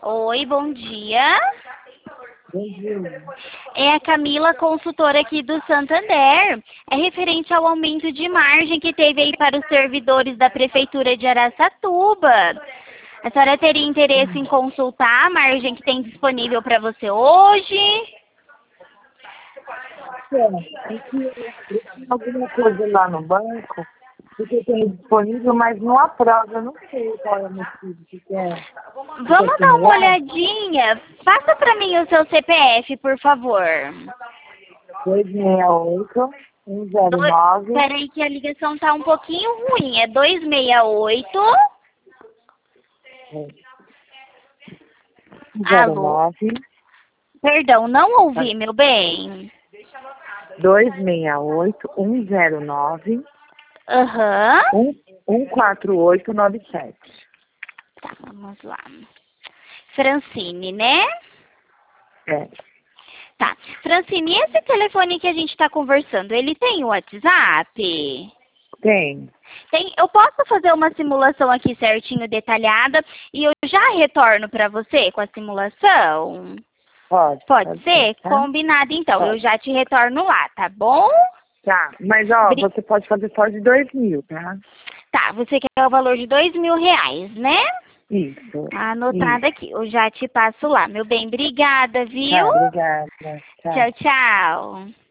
Oi, bom dia. Bom dia. É a Camila, consultora aqui do Santander. É referente ao aumento de margem que teve aí para os servidores da Prefeitura de Araçatuba. A senhora teria interesse em consultar a margem que tem disponível para você hoje? É que eu tenho alguma coisa lá no banco, porque eu tenho disponível, mas não aprova. Eu não sei qual é o motivo que quer Vamos dar uma simular. olhadinha. Passa para mim o seu CPF, por favor. 268 109 Peraí que a ligação tá um pouquinho ruim. É 268. Alô? 109 Perdão, não ouvi, meu bem. 268 109 Aham. 14897. Tá, vamos lá. Francine, né? É, Tá. Francine, esse telefone que a gente tá conversando, ele tem o WhatsApp? tem. Tem. Eu posso fazer uma simulação aqui certinho, detalhada, e eu já retorno pra você com a simulação? Pode ser? Tá? Combinado, então. Eu Pode. já te retorno lá, tá bom? Tá, mas ó, Bri- você pode fazer só de 2.000, tá? Tá, você quer o valor de R$ 2.000, né? Isso, Anotado isso. aqui. Eu já te passo lá. Meu bem, obrigada, viu? Tá, obrigada. Tchau. Tchau, tchau.